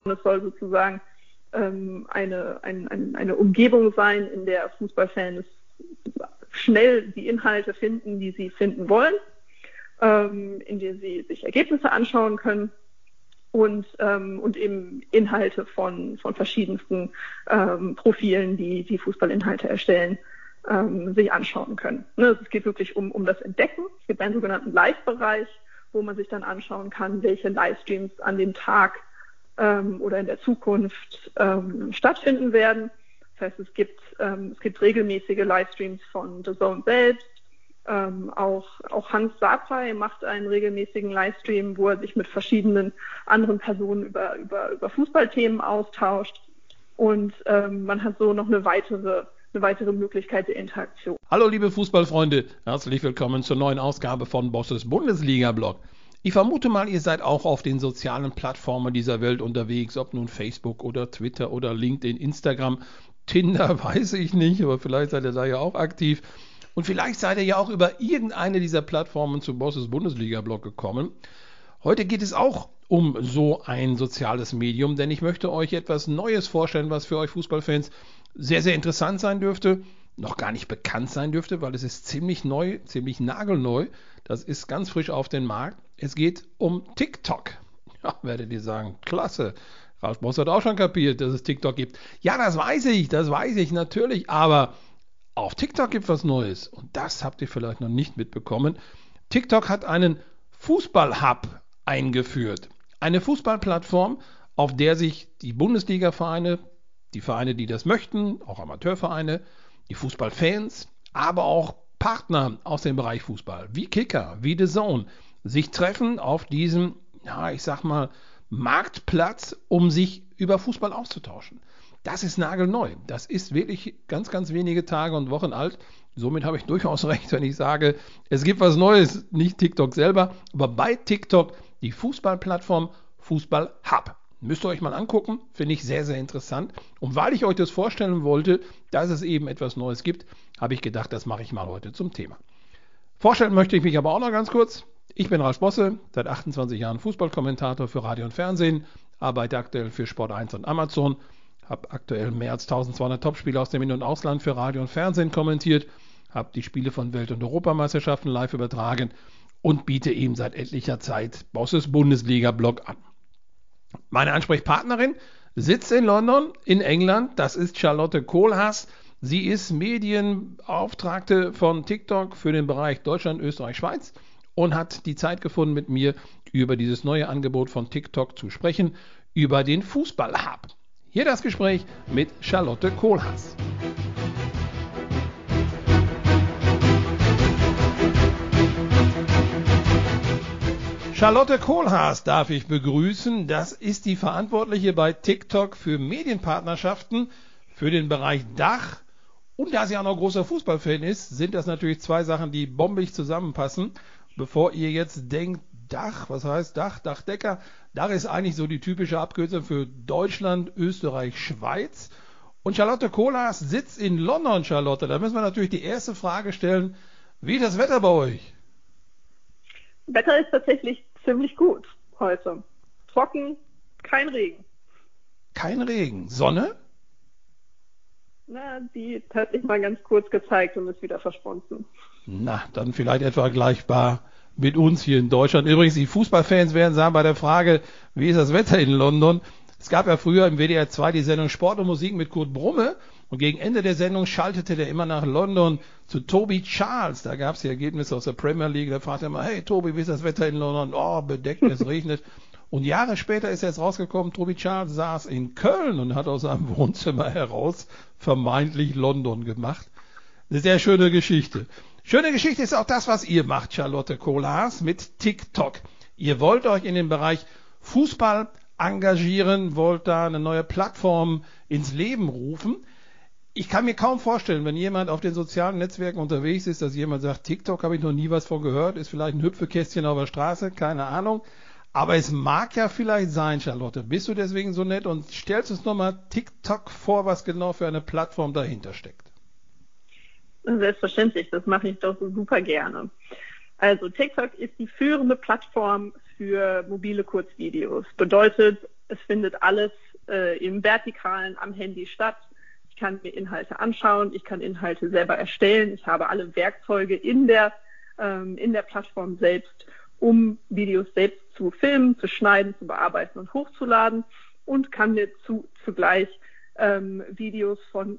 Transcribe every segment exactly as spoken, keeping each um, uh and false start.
Es soll sozusagen ähm, eine, ein, ein, eine Umgebung sein, in der Fußballfans schnell die Inhalte finden, die sie finden wollen, ähm, in der sie sich Ergebnisse anschauen können und, ähm, und eben Inhalte von, von verschiedensten ähm, Profilen, die die Fußballinhalte erstellen, ähm, sich anschauen können. Ne, es geht wirklich um, um das Entdecken. Es gibt einen sogenannten Live-Bereich, wo man sich dann anschauen kann, welche Livestreams an dem Tag ähm, oder in der Zukunft ähm, stattfinden werden. Das heißt, es gibt, ähm, es gibt regelmäßige Livestreams von The Zone selbst. Ähm, auch, auch Hans Sapai macht einen regelmäßigen Livestream, wo er sich mit verschiedenen anderen Personen über, über, über Fußballthemen austauscht. Und ähm, man hat so noch eine weitere, eine weitere Möglichkeit der Interaktion. Hallo liebe Fußballfreunde, herzlich willkommen zur neuen Ausgabe von Bosses Bundesliga-Blog. Ich vermute mal, ihr seid auch auf den sozialen Plattformen dieser Welt unterwegs, ob nun Facebook oder Twitter oder LinkedIn, Instagram, Tinder, weiß ich nicht, aber vielleicht seid ihr da ja auch aktiv. Und vielleicht seid ihr ja auch über irgendeine dieser Plattformen zu Bosses Bundesliga-Blog gekommen. Heute geht es auch um so ein soziales Medium, denn ich möchte euch etwas Neues vorstellen, was für euch Fußballfans sehr, sehr interessant sein dürfte, noch gar nicht bekannt sein dürfte, weil es ist ziemlich neu, ziemlich nagelneu. Das ist ganz frisch auf den Markt. Es geht um TikTok. Ja, werdet ihr sagen, klasse. Ralf Boss hat auch schon kapiert, dass es TikTok gibt. Ja, das weiß ich, das weiß ich natürlich, aber auf TikTok gibt es was Neues und das habt ihr vielleicht noch nicht mitbekommen. TikTok hat einen Fußball-Hub eingeführt. Eine Fußballplattform, auf der sich die Bundesliga-Vereine, die Vereine, die das möchten, auch Amateurvereine, die Fußballfans, aber auch Partner aus dem Bereich Fußball, wie Kicker, wie The Zone, sich treffen auf diesem, ja, ich sag mal, Marktplatz, um sich über Fußball auszutauschen. Das ist nagelneu. Das ist wirklich ganz, ganz wenige Tage und Wochen alt. Somit habe ich durchaus recht, wenn ich sage, es gibt was Neues, nicht TikTok selber, aber bei TikTok die Fußballplattform Fußball Hub. Müsst ihr euch mal angucken, finde ich sehr, sehr interessant. Und weil ich euch das vorstellen wollte, dass es eben etwas Neues gibt, habe ich gedacht, das mache ich mal heute zum Thema. Vorstellen möchte ich mich aber auch noch ganz kurz. Ich bin Ralf Bosse, seit achtundzwanzig Jahren Fußballkommentator für Radio und Fernsehen, arbeite aktuell für Sport eins und Amazon, habe aktuell mehr als eintausendzweihundert Topspiele aus dem In- und Ausland für Radio und Fernsehen kommentiert, habe die Spiele von Welt- und Europameisterschaften live übertragen und biete eben seit etlicher Zeit Bosses Bundesliga-Blog an. Meine Ansprechpartnerin sitzt in London, in England. Das ist Charlotte Kohlhaas. Sie ist Medienbeauftragte von TikTok für den Bereich Deutschland, Österreich, Schweiz und hat die Zeit gefunden, mit mir über dieses neue Angebot von TikTok zu sprechen, über den Fußball-Hub. Hier das Gespräch mit Charlotte Kohlhaas. Charlotte Kohlhaas darf ich begrüßen. Das ist die Verantwortliche bei TikTok für Medienpartnerschaften für den Bereich Dach. Und da sie auch noch großer Fußballfan ist, sind das natürlich zwei Sachen, die bombig zusammenpassen. Bevor ihr jetzt denkt, Dach, was heißt Dach, Dachdecker? Dach ist eigentlich so die typische Abkürzung für Deutschland, Österreich, Schweiz. Und Charlotte Kohlhaas sitzt in London, Charlotte. Da müssen wir natürlich die erste Frage stellen, wie ist das Wetter bei euch? Wetter ist tatsächlich ziemlich gut heute. Trocken, kein Regen. Kein Regen. Sonne? Na, die hat sich mal ganz kurz gezeigt und ist wieder verschwunden. Na, dann vielleicht etwa vergleichbar mit uns hier in Deutschland. Übrigens, die Fußballfans werden sagen bei der Frage, wie ist das Wetter in London? Es gab ja früher im W D R zwei die Sendung Sport und Musik mit Kurt Brumme und gegen Ende der Sendung schaltete der immer nach London zu Toby Charles. Da gab es die Ergebnisse aus der Premier League. Da fragte er immer, hey Toby, wie ist das Wetter in London? Oh, bedeckt, es regnet. Und Jahre später ist jetzt rausgekommen, Toby Charles saß in Köln und hat aus seinem Wohnzimmer heraus vermeintlich London gemacht. Eine sehr schöne Geschichte. Schöne Geschichte ist auch das, was ihr macht, Charlotte Kohlhaas, mit TikTok. Ihr wollt euch in den Bereich Fußball engagieren, wollt da eine neue Plattform ins Leben rufen. Ich kann mir kaum vorstellen, wenn jemand auf den sozialen Netzwerken unterwegs ist, dass jemand sagt, TikTok habe ich noch nie was von gehört, ist vielleicht ein Hüpfekästchen auf der Straße, keine Ahnung. Aber es mag ja vielleicht sein, Charlotte. Bist du deswegen so nett und stellst uns nochmal TikTok vor, was genau für eine Plattform dahinter steckt? Selbstverständlich, das mache ich doch so super gerne. Also TikTok ist die führende Plattform für mobile Kurzvideos. Bedeutet, Es findet alles äh, im Vertikalen am Handy statt. Ich kann mir Inhalte anschauen, ich kann Inhalte selber erstellen. Ich habe alle Werkzeuge in der, ähm, in der Plattform selbst, um Videos selbst zu filmen, zu schneiden, zu bearbeiten und hochzuladen, und kann mir zu, zugleich ähm, Videos von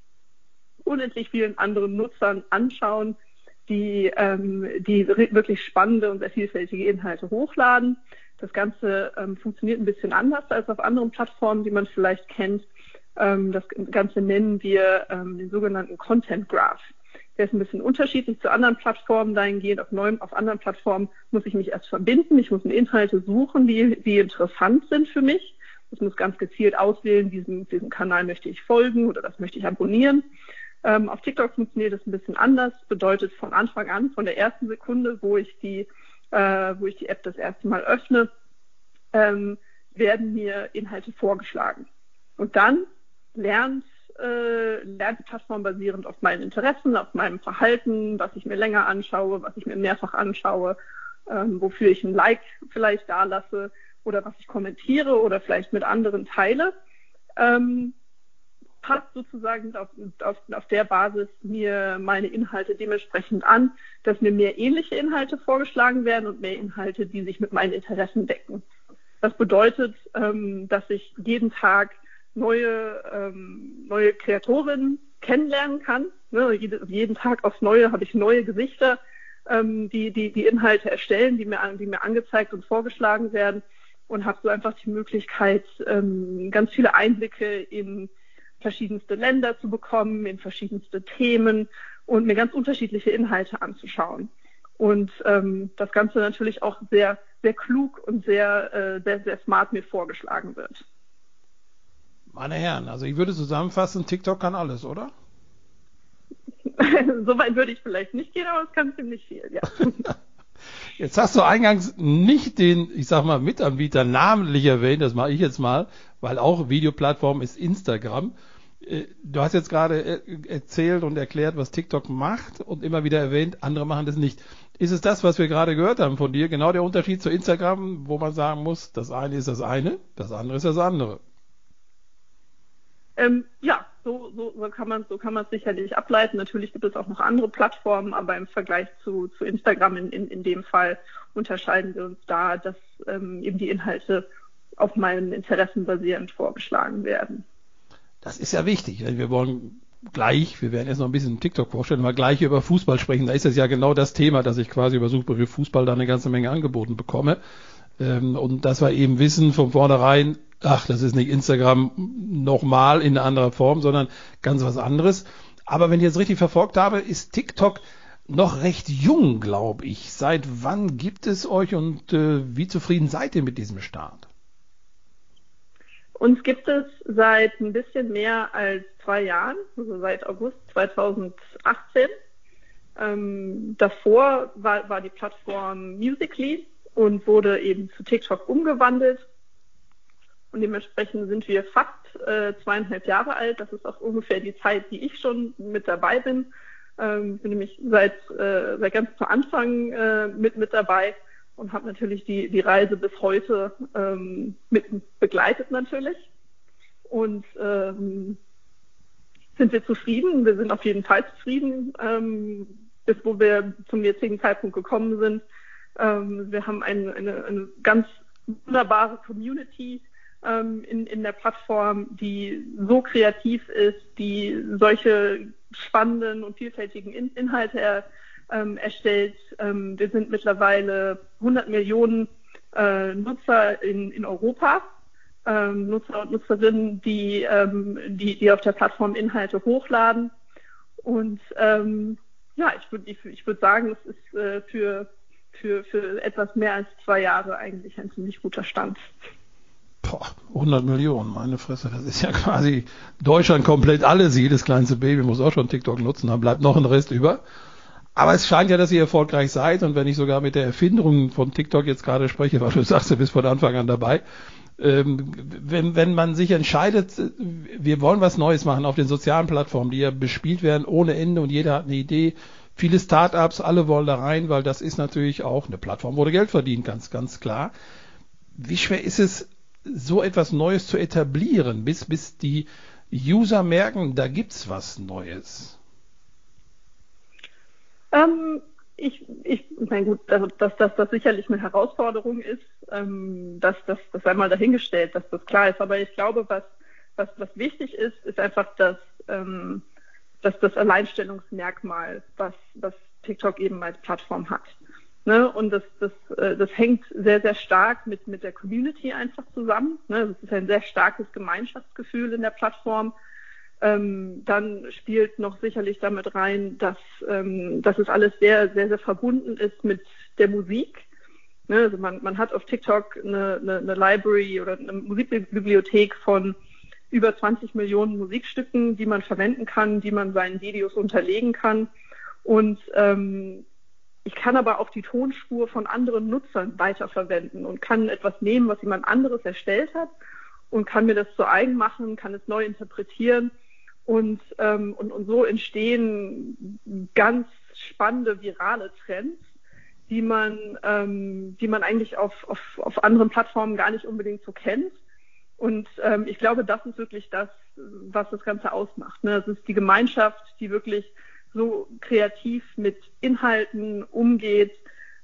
unendlich vielen anderen Nutzern anschauen, die, ähm, die wirklich spannende und sehr vielfältige Inhalte hochladen. Das Ganze ähm, funktioniert ein bisschen anders als auf anderen Plattformen, die man vielleicht kennt. Ähm, das Ganze nennen wir ähm, den sogenannten Content Graph. Der ist ein bisschen unterschiedlich zu anderen Plattformen dahingehend. Auf neuen, auf anderen Plattformen muss ich mich erst verbinden. Ich muss mir Inhalte suchen, die, die interessant sind für mich. Ich muss ganz gezielt auswählen, diesem, diesem Kanal möchte ich folgen oder das möchte ich abonnieren. Ähm, auf TikTok funktioniert das ein bisschen anders. Bedeutet von Anfang an, von der ersten Sekunde, wo ich die, äh, wo ich die App das erste Mal öffne, ähm, werden mir Inhalte vorgeschlagen. Und dann lernt, äh, lernt die Plattform basierend auf meinen Interessen, auf meinem Verhalten, was ich mir länger anschaue, was ich mir mehrfach anschaue, ähm, wofür ich ein Like vielleicht da lasse oder was ich kommentiere oder vielleicht mit anderen teile. Ähm, passt sozusagen auf, auf, auf der Basis mir meine Inhalte dementsprechend an, dass mir mehr ähnliche Inhalte vorgeschlagen werden und mehr Inhalte, die sich mit meinen Interessen decken. Das bedeutet, ähm, dass ich jeden Tag neue, ähm, neue Kreatorinnen kennenlernen kann. Ne, jede, jeden Tag aufs Neue habe ich neue Gesichter, ähm, die, die die Inhalte erstellen, die mir, die mir angezeigt und vorgeschlagen werden, und habe so einfach die Möglichkeit, ähm, ganz viele Einblicke in verschiedenste Länder zu bekommen, in verschiedenste Themen und mir ganz unterschiedliche Inhalte anzuschauen. Und ähm, das Ganze natürlich auch sehr, sehr klug und sehr, äh, sehr, sehr smart mir vorgeschlagen wird. Meine Herren, also ich würde zusammenfassen, TikTok kann alles, oder? Soweit würde ich vielleicht nicht gehen, aber es kann ziemlich viel, ja. Jetzt hast du eingangs nicht den, ich sag mal, Mitanbieter namentlich erwähnt, das mache ich jetzt mal, weil auch Videoplattform ist Instagram. Du hast jetzt gerade erzählt und erklärt, was TikTok macht und immer wieder erwähnt, andere machen das nicht. Ist es das, was wir gerade gehört haben von dir, genau der Unterschied zu Instagram, wo man sagen muss, das eine ist das eine, das andere ist das andere? Ähm, ja, so, so, so kann man so kann man es sicherlich ableiten. Natürlich gibt es auch noch andere Plattformen, aber im Vergleich zu, zu Instagram in, in, in dem Fall unterscheiden wir uns da, dass ähm, eben die Inhalte auf meinen Interessen basierend vorgeschlagen werden. Das ist ja wichtig. Wir wollen gleich, wir werden jetzt noch ein bisschen TikTok vorstellen, mal gleich über Fußball sprechen. Da ist es ja genau das Thema, dass ich quasi über Suchbegriff Fußball da eine ganze Menge angeboten bekomme. Und dass wir eben wissen von vornherein, ach, das ist nicht Instagram nochmal in einer anderen Form, sondern ganz was anderes. Aber wenn ich jetzt richtig verfolgt habe, ist TikTok noch recht jung, glaube ich. Seit wann gibt es euch und äh, wie zufrieden seid ihr mit diesem Start? Uns gibt es seit ein bisschen mehr als zwei Jahren, also seit August zweitausendachtzehn. Ähm, davor war, war die Plattform Musical.ly und wurde eben zu TikTok umgewandelt. Und dementsprechend sind wir fast äh, zweieinhalb Jahre alt. Das ist auch ungefähr die Zeit, die ich schon mit dabei bin. Ähm, bin nämlich seit, äh, seit ganz zu Anfang äh, mit, mit dabei und habe natürlich die, die Reise bis heute ähm, mit begleitet natürlich. Und ähm, sind wir zufrieden? Wir sind auf jeden Fall zufrieden, ähm, bis wo wir zum jetzigen Zeitpunkt gekommen sind. Ähm, wir haben eine, eine, eine ganz wunderbare Community ähm, in, in der Plattform, die so kreativ ist, die solche spannenden und vielfältigen in Inhalte er, ähm, erstellt. Ähm, wir sind mittlerweile hundert Millionen äh, Nutzer in, in Europa, ähm, Nutzer und Nutzerinnen, die, ähm, die, die auf der Plattform Inhalte hochladen. Und ähm, ja, ich würde ich, ich würd sagen, es ist äh, für, für, für etwas mehr als zwei Jahre eigentlich ein ziemlich guter Stand. Boah, hundert Millionen, meine Fresse, das ist ja quasi Deutschland komplett alles. Jedes kleinste Baby muss auch schon TikTok nutzen, dann bleibt noch ein Rest über. Aber es scheint ja, dass ihr erfolgreich seid, und wenn ich sogar mit der Erfinderung von TikTok jetzt gerade spreche, weil du sagst, du bist von Anfang an dabei, ähm, wenn, wenn man sich entscheidet, wir wollen was Neues machen auf den sozialen Plattformen, die ja bespielt werden ohne Ende und jeder hat eine Idee, viele Startups, alle wollen da rein, weil das ist natürlich auch eine Plattform, wo du Geld verdient, ganz, ganz klar. Wie schwer ist es, so etwas Neues zu etablieren, bis, bis die User merken, da gibt's was Neues? Ähm, ich, ich, mein gut, also dass, dass das sicherlich eine Herausforderung ist, ähm, dass das das einmal dahingestellt, dass das klar ist. Aber ich glaube, was, was, was wichtig ist, ist einfach, dass, ähm, dass das Alleinstellungsmerkmal, was, was TikTok eben als Plattform hat. Ne? Und das, das, das hängt sehr, sehr stark mit, mit der Community einfach zusammen. Ne? Das ist ein sehr starkes Gemeinschaftsgefühl in der Plattform. Ähm, dann spielt noch sicherlich damit rein, dass, ähm, dass es alles sehr, sehr, sehr verbunden ist mit der Musik. Ne? Also man, man hat auf TikTok eine, eine, eine Library oder eine Musikbibliothek von über zwanzig Millionen Musikstücken, die man verwenden kann, die man seinen Videos unterlegen kann. Und ähm, ich kann aber auch die Tonspur von anderen Nutzern weiterverwenden und kann etwas nehmen, was jemand anderes erstellt hat und kann mir das zu eigen machen, kann es neu interpretieren und, ähm, und, und so entstehen ganz spannende virale Trends, die man, ähm, die man eigentlich auf, auf, auf anderen Plattformen gar nicht unbedingt so kennt. Und ähm, ich glaube, das ist wirklich das, was das Ganze ausmacht. Ne? Es ist die Gemeinschaft, die wirklich so kreativ mit Inhalten umgeht,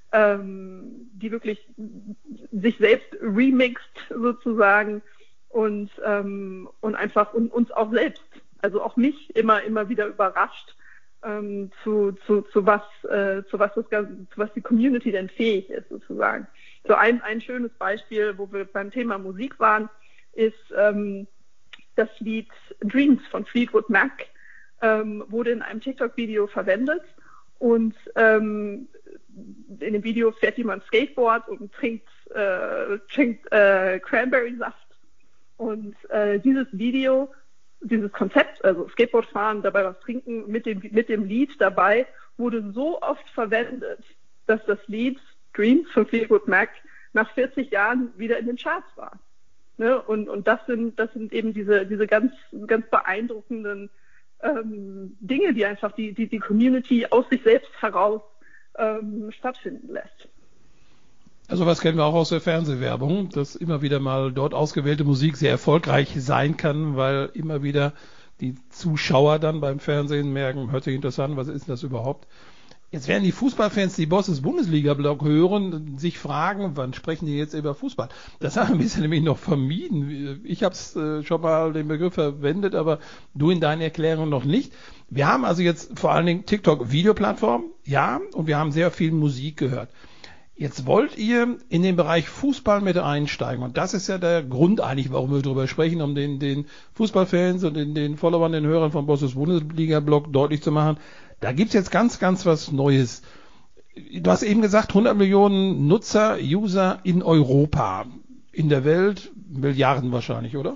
ähm, die wirklich sich selbst remixt sozusagen und, ähm, und einfach und uns auch selbst, also auch mich immer immer wieder überrascht, ähm, zu, zu, zu was äh, zu was das Ganze, zu was die Community denn fähig ist sozusagen. So ein, ein schönes Beispiel, wo wir beim Thema Musik waren, ist ähm, das Lied Dreams von Fleetwood Mac. Ähm, wurde in einem TikTok-Video verwendet und ähm, in dem Video fährt jemand Skateboard und trinkt, äh, trinkt äh, Cranberry-Saft und äh, dieses Video, dieses Konzept, also Skateboardfahren, dabei was trinken mit dem, mit dem Lied dabei, wurde so oft verwendet, dass das Lied Dreams von Fleetwood Mac nach vierzig Jahren wieder in den Charts war. Ne? Und, und das sind, das sind eben diese, diese ganz, ganz beeindruckenden Ähm, Dinge, die einfach die, die, die Community aus sich selbst heraus ähm, stattfinden lässt. Also was kennen wir auch aus der Fernsehwerbung, dass immer wieder mal dort ausgewählte Musik sehr erfolgreich sein kann, weil immer wieder die Zuschauer dann beim Fernsehen merken, hört sich interessant, was ist das überhaupt? Jetzt werden die Fußballfans, die Bosses Bundesliga-Blog hören, sich fragen, wann sprechen die jetzt über Fußball? Das haben wir bisher nämlich noch vermieden. Ich habe es äh, schon mal den Begriff verwendet, aber du in deinen Erklärungen noch nicht. Wir haben also jetzt vor allen Dingen TikTok-Videoplattform, ja, und wir haben sehr viel Musik gehört. Jetzt wollt ihr in den Bereich Fußball mit einsteigen. Und das ist ja der Grund eigentlich, warum wir darüber sprechen, um den, den Fußballfans und den, den Followern, den Hörern von Bosses Bundesliga-Blog deutlich zu machen, da gibt's jetzt ganz, ganz was Neues. Du hast eben gesagt, hundert Millionen Nutzer, User in Europa. In der Welt Milliarden wahrscheinlich, oder?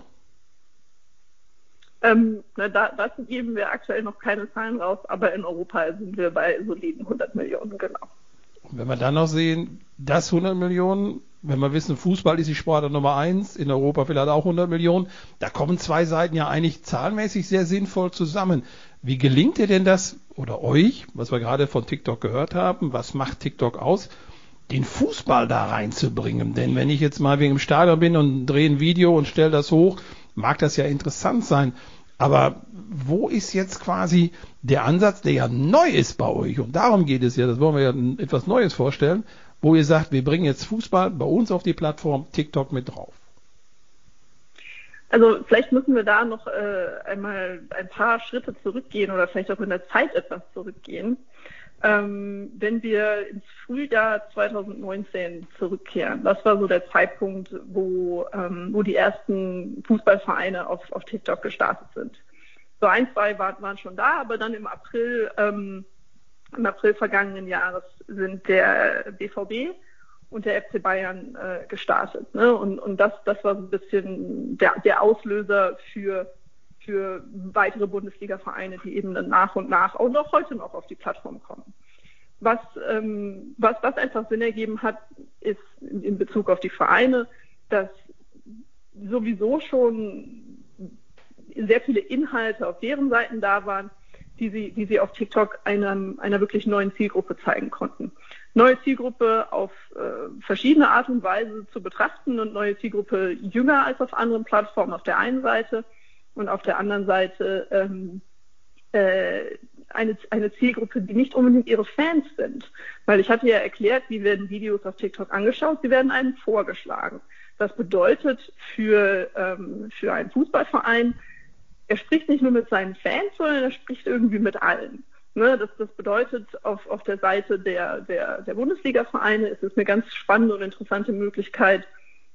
Ähm, na, da, dazu geben wir aktuell noch keine Zahlen raus, aber in Europa sind wir bei soliden hundert Millionen, genau. Und wenn wir dann noch sehen, das hundert Millionen, wenn wir wissen, Fußball ist die Sportart Nummer eins, in Europa vielleicht auch hundert Millionen, da kommen zwei Seiten ja eigentlich zahlenmäßig sehr sinnvoll zusammen. Wie gelingt dir denn das, oder euch, was wir gerade von TikTok gehört haben, was macht TikTok aus, den Fußball da reinzubringen? Denn wenn ich jetzt mal wegen dem Stadion bin und drehe ein Video und stelle das hoch, mag das ja interessant sein. Aber wo ist jetzt quasi der Ansatz, der ja neu ist bei euch? Und darum geht es ja, das wollen wir ja etwas Neues vorstellen, wo ihr sagt, wir bringen jetzt Fußball bei uns auf die Plattform TikTok mit drauf. Also vielleicht müssen wir da noch äh, einmal ein paar Schritte zurückgehen oder vielleicht auch in der Zeit etwas zurückgehen. Ähm, wenn wir ins Frühjahr zwanzig neunzehn zurückkehren, das war so der Zeitpunkt, wo, ähm, wo die ersten Fußballvereine auf, auf TikTok gestartet sind. So ein, zwei waren, waren schon da, aber dann im April, ähm, im April vergangenen Jahres sind der B V B und der F C Bayern äh, gestartet. Ne? Und, und das, das war so ein bisschen der, der Auslöser für für weitere Bundesliga-Vereine, die eben dann nach und nach auch noch heute noch auf die Plattform kommen. Was, ähm, was, was einfach Sinn ergeben hat, ist in, in Bezug auf die Vereine, dass sowieso schon sehr viele Inhalte auf deren Seiten da waren, die sie, die sie auf TikTok einem, einer wirklich neuen Zielgruppe zeigen konnten. neue Zielgruppe auf äh, verschiedene Art und Weise zu betrachten und neue Zielgruppe jünger als auf anderen Plattformen auf der einen Seite und auf der anderen Seite ähm, äh, eine, eine Zielgruppe, die nicht unbedingt ihre Fans sind. Weil ich hatte ja erklärt, wie werden Videos auf TikTok angeschaut, sie werden einem vorgeschlagen. Das bedeutet für, ähm, für einen Fußballverein, er spricht nicht nur mit seinen Fans, sondern er spricht irgendwie mit allen. Ne, das, das bedeutet, auf, auf der Seite der, der, der Bundesliga-Vereine ist es eine ganz spannende und interessante Möglichkeit,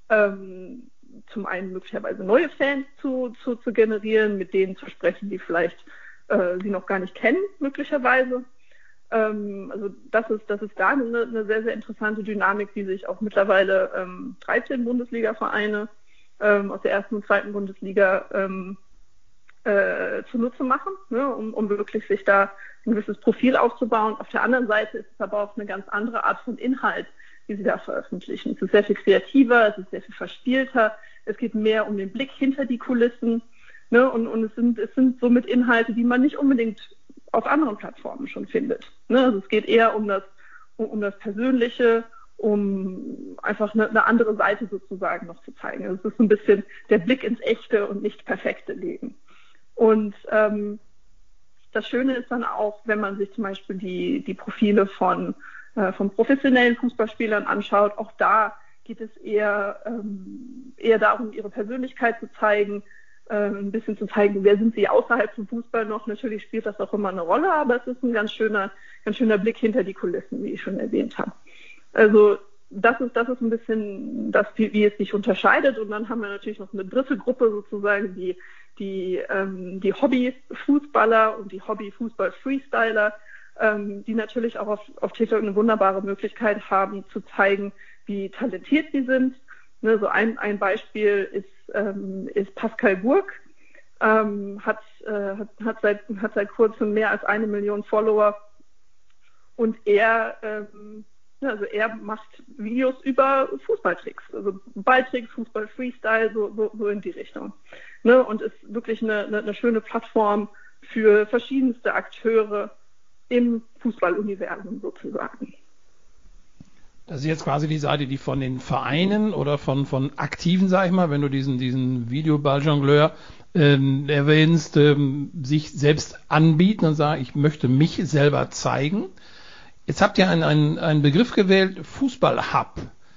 ähm, zum einen möglicherweise neue Fans zu, zu, zu generieren, mit denen zu sprechen, die vielleicht äh, sie noch gar nicht kennen, möglicherweise. Ähm, also das ist, das ist da eine, eine sehr, sehr interessante Dynamik, die sich auch mittlerweile ähm, dreizehn Bundesliga-Vereine ähm, aus der ersten und zweiten Bundesliga ähm, äh, zunutze machen, ne, um, um wirklich sich da ein gewisses Profil aufzubauen. Auf der anderen Seite ist es aber auch eine ganz andere Art von Inhalt, die sie da veröffentlichen. Es ist sehr viel kreativer, es ist sehr viel verspielter, es geht mehr um den Blick hinter die Kulissen, ne, und, und es sind, es sind somit Inhalte, die man nicht unbedingt auf anderen Plattformen schon findet. Ne? Also es geht eher um das, um, um das Persönliche, um einfach eine, eine andere Seite sozusagen noch zu zeigen. Also es ist so ein bisschen der Blick ins echte und nicht perfekte Leben. Und ähm, das Schöne ist dann auch, wenn man sich zum Beispiel die, die Profile von, äh, von professionellen Fußballspielern anschaut, auch da geht es eher, ähm, eher darum, ihre Persönlichkeit zu zeigen, äh, ein bisschen zu zeigen, wer sind sie außerhalb vom Fußball noch. Natürlich spielt das auch immer eine Rolle, aber es ist ein ganz schöner, ganz schöner Blick hinter die Kulissen, wie ich schon erwähnt habe. Also das ist, das ist ein bisschen das, wie, wie es sich unterscheidet. Und dann haben wir natürlich noch eine dritte Gruppe sozusagen, die die, ähm, die Hobby-Fußballer und die Hobby-Fußball-Freestyler, ähm, die natürlich auch auf, auf TikTok eine wunderbare Möglichkeit haben, zu zeigen, wie talentiert sie sind. Ne, so ein, ein Beispiel ist, ähm, ist Pascal Burg, ähm, hat, äh, hat, hat, seit, hat seit kurzem mehr als eine Million Follower und er ähm, Also er macht Videos über Fußballtricks, also Balltricks, Fußball-Freestyle, so, so, so in die Richtung. Ne? Und ist wirklich eine, eine, eine schöne Plattform für verschiedenste Akteure im Fußballuniversum sozusagen. Das ist jetzt quasi die Seite, die von den Vereinen oder von, von Aktiven, sag ich mal, wenn du diesen, diesen Videoballjongleur ähm, erwähnst, ähm, sich selbst anbieten und sagen, ich möchte mich selber zeigen. Jetzt habt ihr einen, einen, einen Begriff gewählt, Fußball-Hub.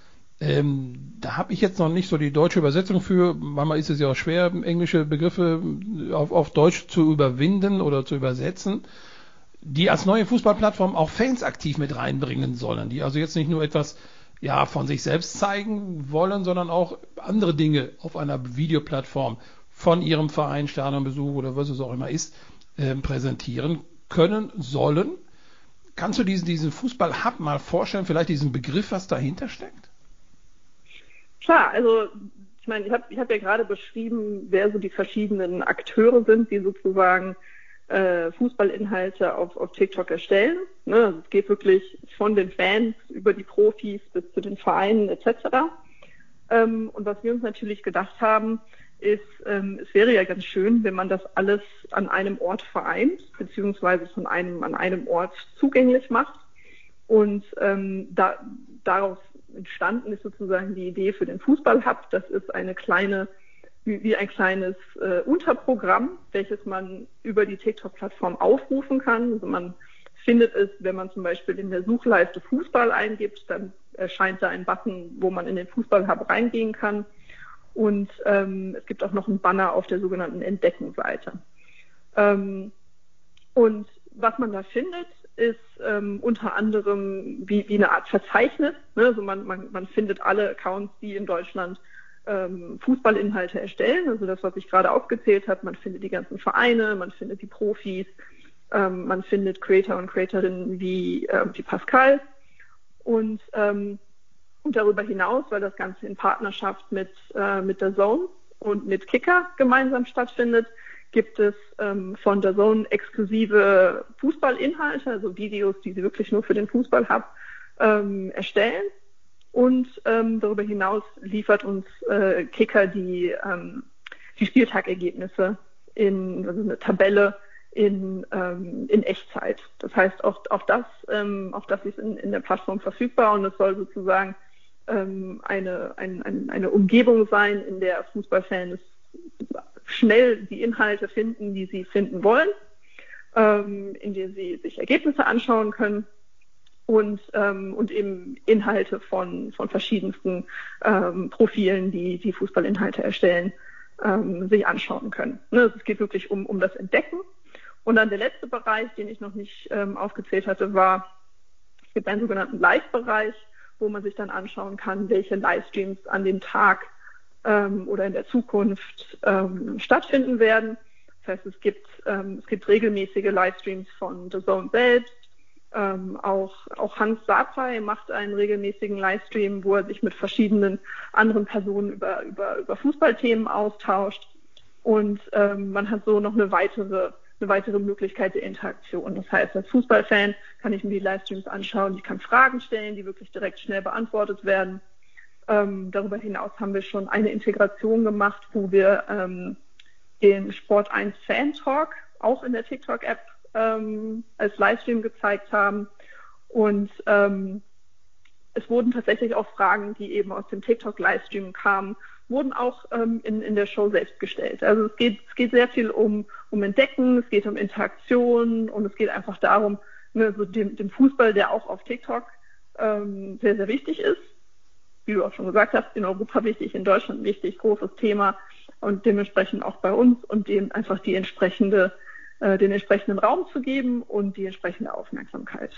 Ähm, da habe ich jetzt noch nicht so die deutsche Übersetzung für. Manchmal ist es ja auch schwer, englische Begriffe auf, auf Deutsch zu überwinden oder zu übersetzen, die als neue Fußballplattform auch Fans aktiv mit reinbringen sollen, die also jetzt nicht nur etwas ja, von sich selbst zeigen wollen, sondern auch andere Dinge auf einer Videoplattform von ihrem Verein, Stadionbesuch oder was es auch immer ist, äh, präsentieren können sollen. Kannst du diesen, diesen Fußball-Hub mal vorstellen, vielleicht diesen Begriff, was dahinter steckt? Klar, also ich meine, ich habe ich hab ja gerade beschrieben, wer so die verschiedenen Akteure sind, die sozusagen äh, Fußballinhalte auf, auf TikTok erstellen. Ne? Also es geht wirklich von den Fans über die Profis bis zu den Vereinen et cetera. Ähm, und was wir uns natürlich gedacht haben, ist, ähm, es wäre ja ganz schön, wenn man das alles an einem Ort vereint, beziehungsweise von einem an einem Ort zugänglich macht. Und ähm, da, daraus entstanden ist sozusagen die Idee für den Fußball-Hub. Das ist eine kleine, wie, wie ein kleines äh, Unterprogramm, welches man über die TikTok-Plattform aufrufen kann. Also man findet es, wenn man zum Beispiel in der Suchleiste Fußball eingibt, dann erscheint da ein Button, wo man in den Fußball-Hub reingehen kann. Und ähm, es gibt auch noch einen Banner auf der sogenannten Entdecken-Seite. Ähm, und was man da findet, ist ähm, unter anderem wie, wie eine Art Verzeichnis. Ne? Also man, man, man findet alle Accounts, die in Deutschland ähm, Fußballinhalte erstellen. Also das, was ich gerade aufgezählt habe. Man findet die ganzen Vereine, man findet die Profis, ähm, man findet Creator und Creatorinnen wie, ähm, wie Pascal. Und ähm, Und darüber hinaus, weil das Ganze in Partnerschaft mit, äh, mit der Zone und mit Kicker gemeinsam stattfindet, gibt es ähm, von der Zone exklusive Fußballinhalte, also Videos, die sie wirklich nur für den Fußball-Hub ähm, erstellen. Und ähm, darüber hinaus liefert uns äh, Kicker die, ähm, die Spieltagergebnisse in also eine Tabelle in, ähm, in Echtzeit. Das heißt, auch, auch das, ähm, auch das ist in, in der Plattform verfügbar und es soll sozusagen ähm, eine, ein, ein, eine Umgebung sein, in der Fußballfans schnell die Inhalte finden, die sie finden wollen, ähm, in der sie sich Ergebnisse anschauen können und, ähm, und eben Inhalte von, von verschiedensten ähm, Profilen, die die Fußballinhalte erstellen, ähm, sich anschauen können. Ne, es geht wirklich um, um das Entdecken. Und dann der letzte Bereich, den ich noch nicht ähm, aufgezählt hatte, war, es gibt einen sogenannten Live-Bereich, wo man sich dann anschauen kann, welche Livestreams an dem Tag ähm, oder in der Zukunft ähm, stattfinden werden. Das heißt, es gibt, ähm, es gibt regelmäßige Livestreams von The Zone selbst. Ähm, auch, auch Hans Sapai macht einen regelmäßigen Livestream, wo er sich mit verschiedenen anderen Personen über, über, über Fußballthemen austauscht. Und ähm, man hat so noch eine weitere, eine weitere Möglichkeit der Interaktion. Das heißt, als Fußballfan kann ich mir die Livestreams anschauen, ich kann Fragen stellen, die wirklich direkt schnell beantwortet werden. Ähm, darüber hinaus haben wir schon eine Integration gemacht, wo wir ähm, den Sport eins Fan Talk auch in der TikTok-App ähm, als Livestream gezeigt haben. Und ähm, es wurden tatsächlich auch Fragen, die eben aus dem TikTok-Livestream kamen, wurden auch ähm, in, in der Show selbst gestellt. Also es geht, es geht sehr viel um, um Entdecken, es geht um Interaktion und es geht einfach darum, ne, so dem, dem Fußball, der auch auf TikTok ähm, sehr, sehr wichtig ist. Wie du auch schon gesagt hast, in Europa wichtig, in Deutschland wichtig, großes Thema und dementsprechend auch bei uns und dem einfach die entsprechende, äh, den entsprechenden Raum zu geben und die entsprechende Aufmerksamkeit.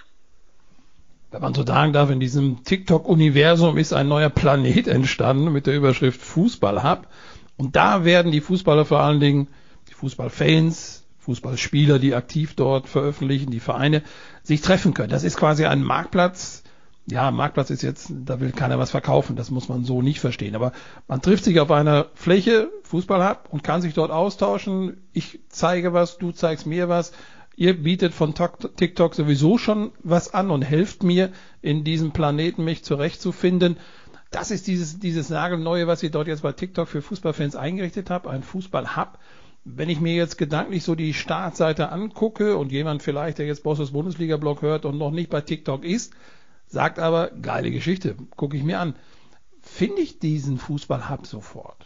Wenn man so sagen darf, in diesem TikTok-Universum ist ein neuer Planet entstanden mit der Überschrift Fußball-Hub. Und da werden die Fußballer vor allen Dingen, die Fußballfans, Fußballspieler, die aktiv dort veröffentlichen, die Vereine, sich treffen können. Das ist quasi ein Marktplatz. Ja, Marktplatz ist jetzt, da will keiner was verkaufen, das muss man so nicht verstehen. Aber man trifft sich auf einer Fläche, Fußball-Hub, und kann sich dort austauschen. Ich zeige was, du zeigst mir was. Ihr bietet von TikTok sowieso schon was an und helft mir, in diesem Planeten mich zurechtzufinden. Das ist dieses, dieses nagelneue, was ihr dort jetzt bei TikTok für Fußballfans eingerichtet habt, ein Fußball-Hub. Wenn ich mir jetzt gedanklich so die Startseite angucke und jemand vielleicht, der jetzt Bosses Bundesliga-Blog hört und noch nicht bei TikTok ist, sagt aber, geile Geschichte, gucke ich mir an. Finde ich diesen Fußball-Hub sofort?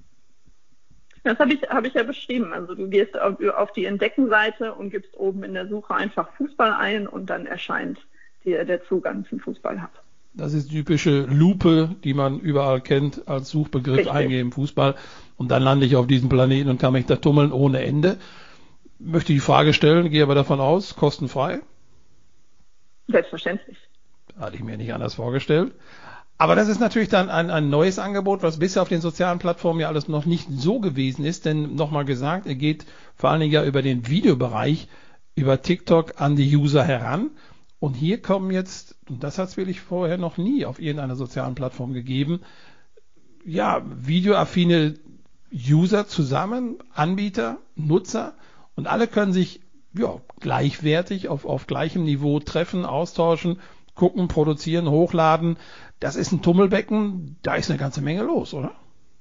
Das habe ich, hab ich ja beschrieben. Also du gehst auf, auf die Entdecken-Seite und gibst oben in der Suche einfach Fußball ein und dann erscheint dir der Zugang zum Fußball-Hub. Das ist typische Lupe, die man überall kennt, als Suchbegriff Richtig. Eingeben Fußball. Und dann lande ich auf diesem Planeten und kann mich da tummeln ohne Ende. Möchte die Frage stellen, gehe aber davon aus, kostenfrei? Selbstverständlich. Hatte ich mir nicht anders vorgestellt. Aber das ist natürlich dann ein, ein neues Angebot, was bisher auf den sozialen Plattformen ja alles noch nicht so gewesen ist. Denn nochmal gesagt, er geht vor allen Dingen ja über den Videobereich, über TikTok an die User heran. Und hier kommen jetzt, und das hat es wirklich vorher noch nie auf irgendeiner sozialen Plattform gegeben, ja, videoaffine User zusammen, Anbieter, Nutzer, und alle können sich ja, gleichwertig auf, auf gleichem Niveau treffen, austauschen, gucken, produzieren, hochladen. Das ist ein Tummelbecken, da ist eine ganze Menge los, oder?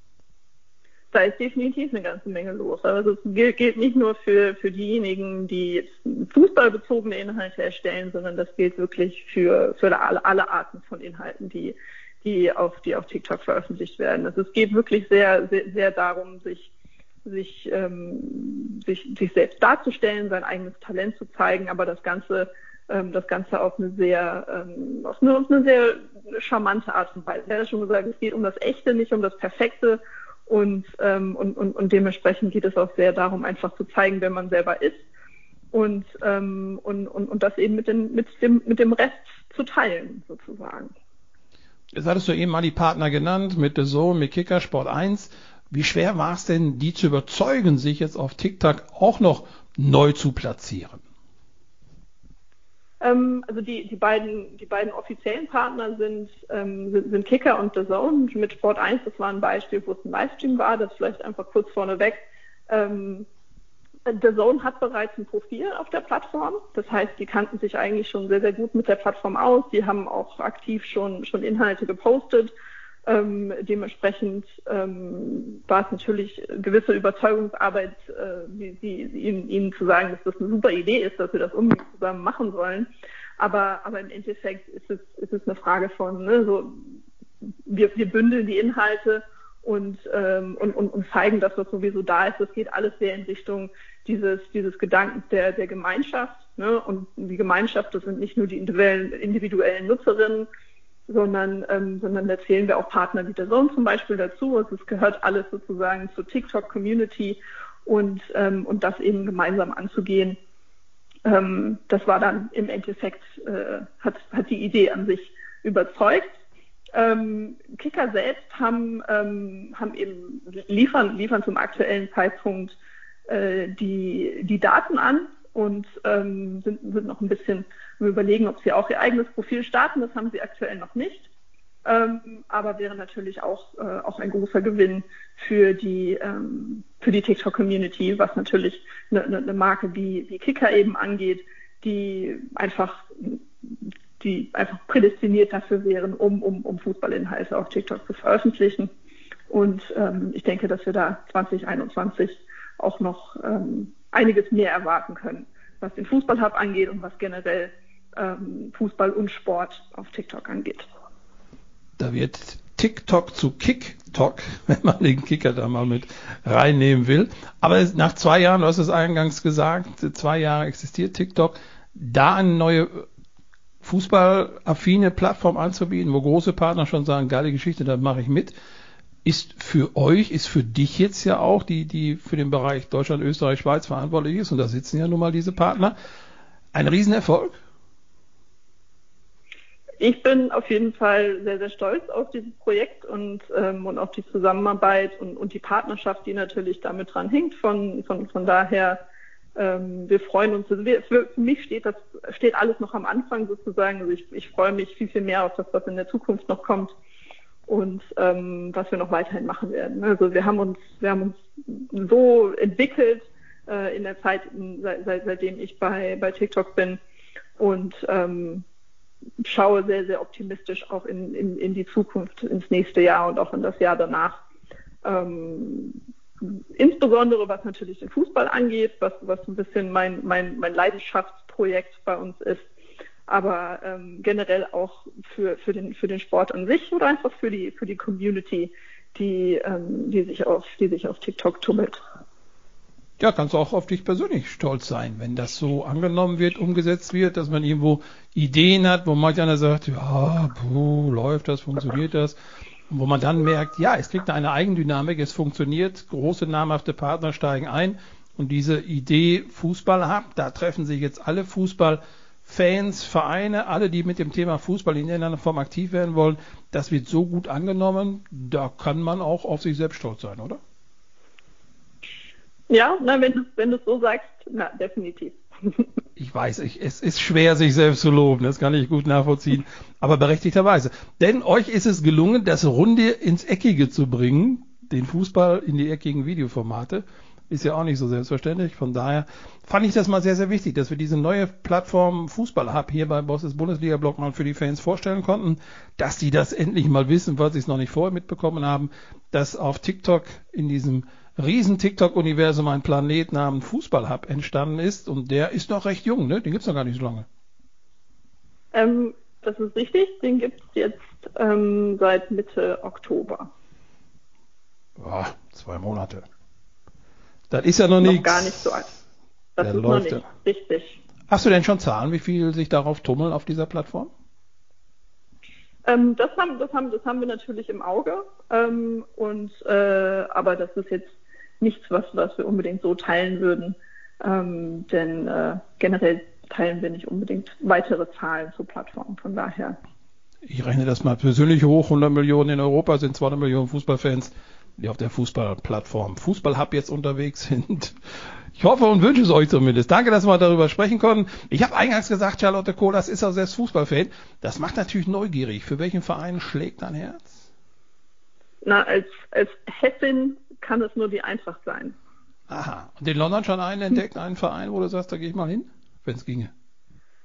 Da ist definitiv eine ganze Menge los. Also es gilt, gilt nicht nur für, für diejenigen, die fußballbezogene Inhalte erstellen, sondern das gilt wirklich für, für alle, alle Arten von Inhalten, die, die, auf, die auf TikTok veröffentlicht werden. Also es geht wirklich sehr, sehr, sehr darum, sich, sich, ähm, sich, sich selbst darzustellen, sein eigenes Talent zu zeigen, aber das Ganze das Ganze auf eine sehr, auf eine, auf eine sehr charmante Art und Weise. Ich hatte schon gesagt, es geht um das Echte, nicht um das Perfekte und, und, und, und dementsprechend geht es auch sehr darum, einfach zu zeigen, wer man selber ist und, und, und, und das eben mit, den, mit, dem, mit dem Rest zu teilen, sozusagen. Jetzt hattest du eben mal die Partner genannt, mit The Zone, mit Kicker, Sport eins. Wie schwer war es denn, die zu überzeugen, sich jetzt auf TikTok auch noch neu zu platzieren? Also die, die, beiden, die beiden offiziellen Partner sind, ähm, sind, sind Kicker und The Zone. Mit Sport eins, das war ein Beispiel, wo es ein Livestream war, das vielleicht einfach kurz vorneweg. Ähm, The Zone hat bereits ein Profil auf der Plattform. Das heißt, die kannten sich eigentlich schon sehr, sehr gut mit der Plattform aus. Die haben auch aktiv schon, schon Inhalte gepostet. Ähm, dementsprechend ähm, war es natürlich gewisse Überzeugungsarbeit, äh, wie, wie, ihnen, ihnen zu sagen, dass das eine super Idee ist, dass wir das unbedingt zusammen machen sollen. Aber, aber im Endeffekt ist es, ist es eine Frage von, ne, so, wir, wir bündeln die Inhalte und, ähm, und, und, und zeigen, dass das sowieso da ist. Das geht alles sehr in Richtung dieses, dieses Gedankens der, der Gemeinschaft. Ne? Und die Gemeinschaft, das sind nicht nur die individuellen, individuellen Nutzerinnen, sondern, ähm, sondern da zählen wir auch Partner wie der Zone zum Beispiel dazu. Also es gehört alles sozusagen zur TikTok-Community und, ähm, und das eben gemeinsam anzugehen. Ähm, das war dann im Endeffekt, äh, hat, hat die Idee an sich überzeugt. Ähm, Kicker selbst haben, ähm, haben eben liefern, liefern zum aktuellen Zeitpunkt äh, die, die Daten an und ähm, sind, sind noch ein bisschen am Überlegen, ob sie auch ihr eigenes Profil starten. Das haben sie aktuell noch nicht. Ähm, aber wäre natürlich auch, äh, auch ein großer Gewinn für die, ähm, für die TikTok-Community, was natürlich eine, eine Marke wie, wie Kicker eben angeht, die einfach, die einfach prädestiniert dafür wären, um, um, um Fußballinhalte auf TikTok zu veröffentlichen. Und ähm, ich denke, dass wir da zwanzig einundzwanzig auch noch ähm, einiges mehr erwarten können, was den Fußballhub angeht und was generell ähm, Fußball und Sport auf TikTok angeht. Da wird TikTok zu KickTok, wenn man den Kicker da mal mit reinnehmen will. Aber nach zwei Jahren, du hast es eingangs gesagt, zwei Jahre existiert TikTok, da eine neue fußballaffine Plattform anzubieten, wo große Partner schon sagen, geile Geschichte, da mache ich mit, ist für euch, ist für dich jetzt ja auch, die, die für den Bereich Deutschland, Österreich, Schweiz verantwortlich ist, und da sitzen ja nun mal diese Partner, ein Riesenerfolg? Ich bin auf jeden Fall sehr, sehr stolz auf dieses Projekt und, ähm, und auf die Zusammenarbeit und, und die Partnerschaft, die natürlich damit dran hängt. Von, von, von daher, ähm, wir freuen uns. Also wir, für, für mich steht das, steht alles noch am Anfang sozusagen. Also ich, ich freue mich viel, viel mehr auf das, was in der Zukunft noch kommt und ähm, was wir noch weiterhin machen werden. Also wir haben uns, wir haben uns so entwickelt äh, in der Zeit, seit, seit, seitdem ich bei, bei TikTok bin und ähm, schaue sehr, sehr optimistisch auch in, in, in die Zukunft, ins nächste Jahr und auch in das Jahr danach. Ähm, insbesondere was natürlich den Fußball angeht, was, was ein bisschen mein, mein, mein Leidenschaftsprojekt bei uns ist, aber ähm, generell auch für, für, den, für den Sport an sich oder einfach für die, für die Community, die, ähm, die, sich auf, die sich auf TikTok tummelt. Ja, kannst du auch auf dich persönlich stolz sein, wenn das so angenommen wird, umgesetzt wird, dass man irgendwo Ideen hat, wo manch einer sagt, ja, puh, läuft das, funktioniert das, und wo man dann merkt, ja, es kriegt eine Eigendynamik, es funktioniert, große namhafte Partner steigen ein und diese Idee Fußball-Hub, da treffen sich jetzt alle Fußballfans, Vereine, alle, die mit dem Thema Fußball in irgendeiner Form aktiv werden wollen, das wird so gut angenommen, da kann man auch auf sich selbst stolz sein, oder? Ja, na, wenn du wenn du es so sagst, na, definitiv. Ich weiß, ich, es ist schwer, sich selbst zu loben, das kann ich gut nachvollziehen, aber berechtigterweise. Denn euch ist es gelungen, das Runde ins Eckige zu bringen, den Fußball in die eckigen Videoformate. Ist ja auch nicht so selbstverständlich. Von daher fand ich das mal sehr, sehr wichtig, dass wir diese neue Plattform Fußball-Hub hier bei Bosses Bundesliga-Blog mal für die Fans vorstellen konnten, dass die das endlich mal wissen, weil sie es noch nicht vorher mitbekommen haben, dass auf TikTok in diesem riesen TikTok-Universum ein Planet namens Fußball-Hub entstanden ist, und der ist noch recht jung, ne? Den gibt's noch gar nicht so lange. Ähm, das ist richtig, den gibt's jetzt ähm, seit Mitte Oktober. Boah, zwei Monate. Das ist ja noch, noch nichts. gar nicht so alt. Das der ist läuft noch nicht ja. richtig. Hast du denn schon Zahlen, wie viel sich darauf tummeln auf dieser Plattform? Ähm, das, haben, das, haben, das haben wir natürlich im Auge, ähm, und, äh, aber das ist jetzt nichts, was, was wir unbedingt so teilen würden, ähm, denn äh, generell teilen wir nicht unbedingt weitere Zahlen zur Plattform, von daher. Ich rechne das mal persönlich hoch, hundert Millionen in Europa sind zweihundert Millionen Fußballfans, die auf der Fußballplattform Fußball-Hub jetzt unterwegs sind. Ich hoffe und wünsche es euch zumindest. Danke, dass wir darüber sprechen konnten. Ich habe eingangs gesagt, Charlotte Kohlers ist auch selbst Fußballfan. Das macht natürlich neugierig. Für welchen Verein schlägt dein Herz? Na, als, als Hessin kann es nur die Eintracht sein. Aha. Und in London schon einen entdeckt, einen Verein, wo du sagst, da gehe ich mal hin, wenn es ginge?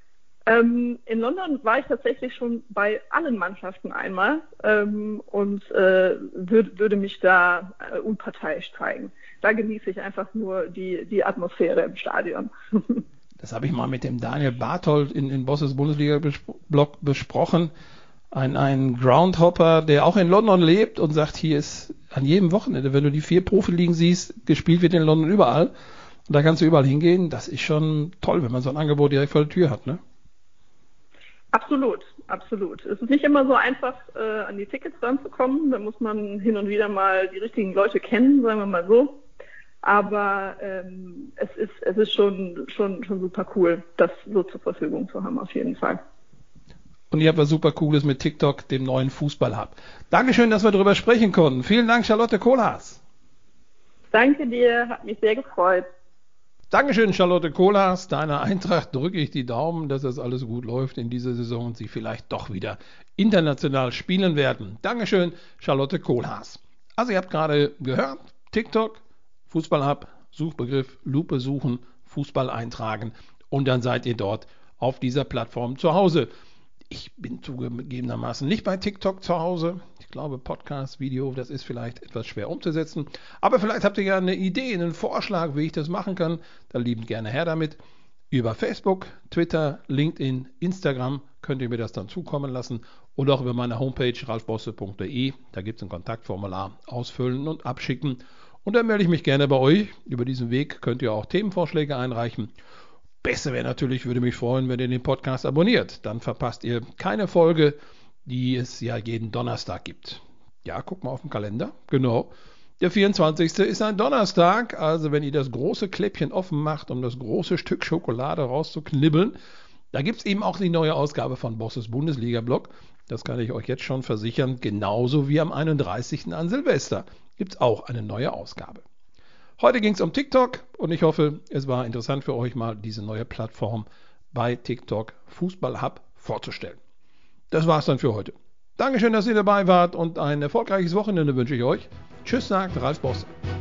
Ähm, in London war ich tatsächlich schon bei allen Mannschaften einmal ähm, und äh, würd, würde mich da äh, unparteiisch zeigen. Da genieße ich einfach nur die, die Atmosphäre im Stadion. Das habe ich mal mit dem Daniel Barthold in, in Bosses Bundesliga-Blog besprochen. Ein, ein Groundhopper, der auch in London lebt und sagt, hier ist an jedem Wochenende, wenn du die vier Profiligen siehst, gespielt wird in London überall. Und da kannst du überall hingehen. Das ist schon toll, wenn man so ein Angebot direkt vor der Tür hat, ne? Absolut, absolut. Es ist nicht immer so einfach, äh, an die Tickets ranzukommen. Da muss man hin und wieder mal die richtigen Leute kennen, sagen wir mal so. Aber ähm, es ist es ist schon schon schon super cool, das so zur Verfügung zu haben, auf jeden Fall. Und ihr habt was super Cooles mit TikTok, dem neuen Fußball-Hub. Dankeschön, dass wir darüber sprechen konnten. Vielen Dank, Charlotte Kohlhaas. Danke dir, hat mich sehr gefreut. Dankeschön, Charlotte Kohlhaas. Deiner Eintracht drücke ich die Daumen, dass das alles gut läuft in dieser Saison und sie vielleicht doch wieder international spielen werden. Dankeschön, Charlotte Kohlhaas. Also ihr habt gerade gehört, TikTok, Fußball-Hub, Suchbegriff, Lupe suchen, Fußball eintragen und dann seid ihr dort auf dieser Plattform zu Hause. Ich bin zugegebenermaßen nicht bei TikTok zu Hause. Ich glaube, Podcast, Video, das ist vielleicht etwas schwer umzusetzen. Aber vielleicht habt ihr ja eine Idee, einen Vorschlag, wie ich das machen kann. Dann liebend gerne her damit. Über Facebook, Twitter, LinkedIn, Instagram könnt ihr mir das dann zukommen lassen. Oder auch über meine Homepage ralf bosse punkt de. Da gibt es ein Kontaktformular. Ausfüllen und abschicken. Und dann melde ich mich gerne bei euch. Über diesen Weg könnt ihr auch Themenvorschläge einreichen. Besser wäre natürlich, würde mich freuen, wenn ihr den Podcast abonniert. Dann verpasst ihr keine Folge, die es ja jeden Donnerstag gibt. Ja, guck mal auf den Kalender. Genau. Der vierundzwanzigste ist ein Donnerstag. Also wenn ihr das große Kläppchen offen macht, um das große Stück Schokolade rauszuknibbeln, da gibt es eben auch die neue Ausgabe von Bosses Bundesliga-Blog. Das kann ich euch jetzt schon versichern. Genauso wie am einunddreißigsten an Silvester gibt es auch eine neue Ausgabe. Heute ging es um TikTok und ich hoffe, es war interessant für euch mal diese neue Plattform bei TikTok Fußball Hub vorzustellen. Das war's dann für heute. Dankeschön, dass ihr dabei wart und ein erfolgreiches Wochenende wünsche ich euch. Tschüss, sagt Ralf Bosse.